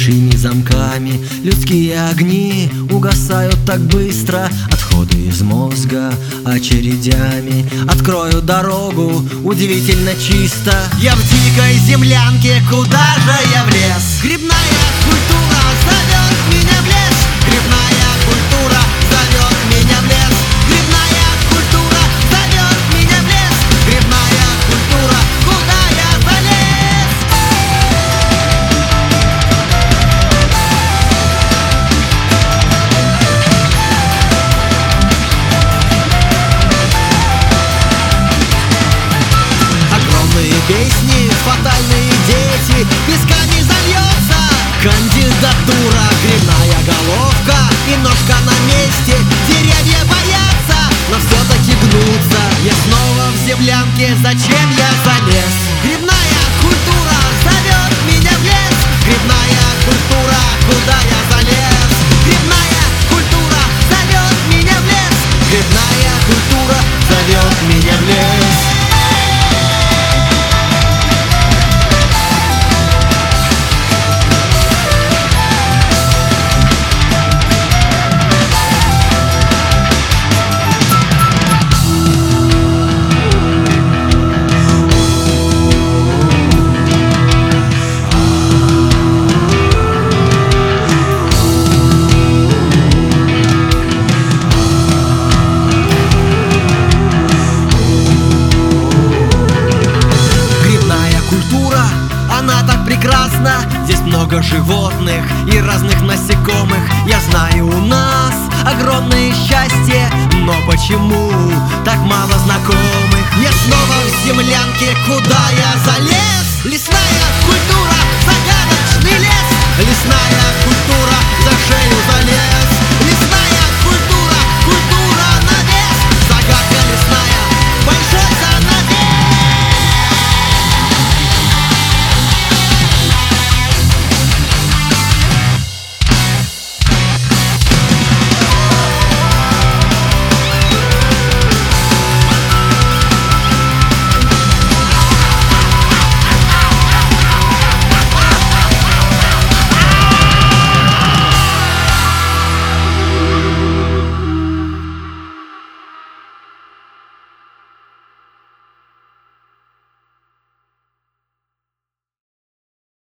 большими замками. Людские огни угасают так быстро, отходы из мозга очередями. Открою дорогу удивительно чисто. Я в дикой землянке, куда же я влез? Грибная культура зовет меня в лес. Грибная культура зовет меня в лес. Грибная культура зовет меня в лес. Грибная культура, куда я залез? Огромные песни, фатальные дети, песками зальется кандидатура. Грибная головка и ножка на месте. Деревья боятся, но все-таки гнутся. Я снова в землянке, зачем я залез? Грибная культура зовет меня в лес. Грибная культура, куда я залез? Грибная культура зовет меня в лес. Грибная культура зовет меня в лес. Она так прекрасна, здесь много животных и разных насекомых. Я знаю, у нас огромное счастье, но почему так мало знакомых? Я снова в землянке, куда я залез?